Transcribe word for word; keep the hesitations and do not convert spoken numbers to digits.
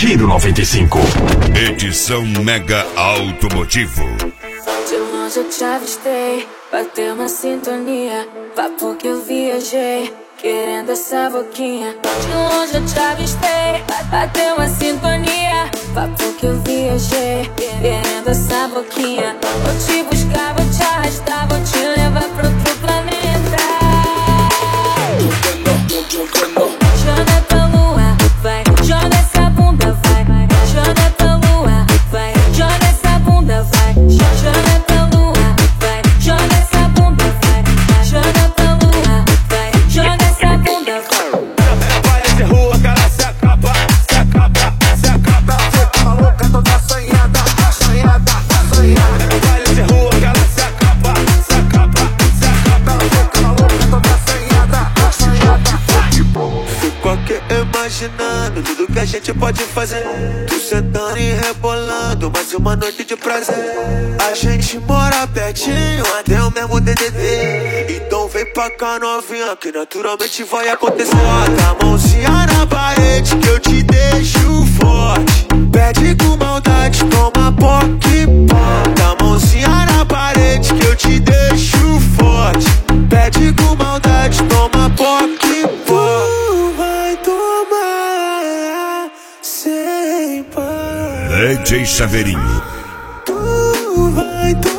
Giro noventa e cinco. Edição Mega Automotivo. De longe eu te avistei, bateu uma sintonia, papo que eu viajei, querendo essa boquinha. De longe eu te avistei, bateu uma sintonia, papo que eu viajei, querendo essa boquinha. Vou te buscar, vou te arrastar, vou te levar pro outro planeta. Joga pra lua, vai, joga essa bunda, vai. Joga pra lua, vai, joga essa bunda, vai. Joga pra lua, vai, joga essa bunda, vai. Joga pra lua, vai, joga essa bunda, vai. Vai de rua, cara, se acaba, se acaba, se acaba. Fica maluca, toda assanhada, assanhada, assanhada. Vai de rua, cara, se acaba, se acaba, se acaba. Fica maluca, toda assanhada, assanhada. Fico aqui imaginando tudo que a gente pode fazer. Tu sentando e rebolando, mais uma noite de prazer. A gente mora pertinho, até o mesmo D D D. Então vem pra cá novinha, que naturalmente vai acontecer. Bota a mãozinha na parede que eu te deixo forte. Pede com maldade, toma poque. Bota a mãozinha na parede que eu te deixo forte. Pede com maldade, toma poque. Tu vai tomar sem par. D J Chaveirinho. Tu vai tomar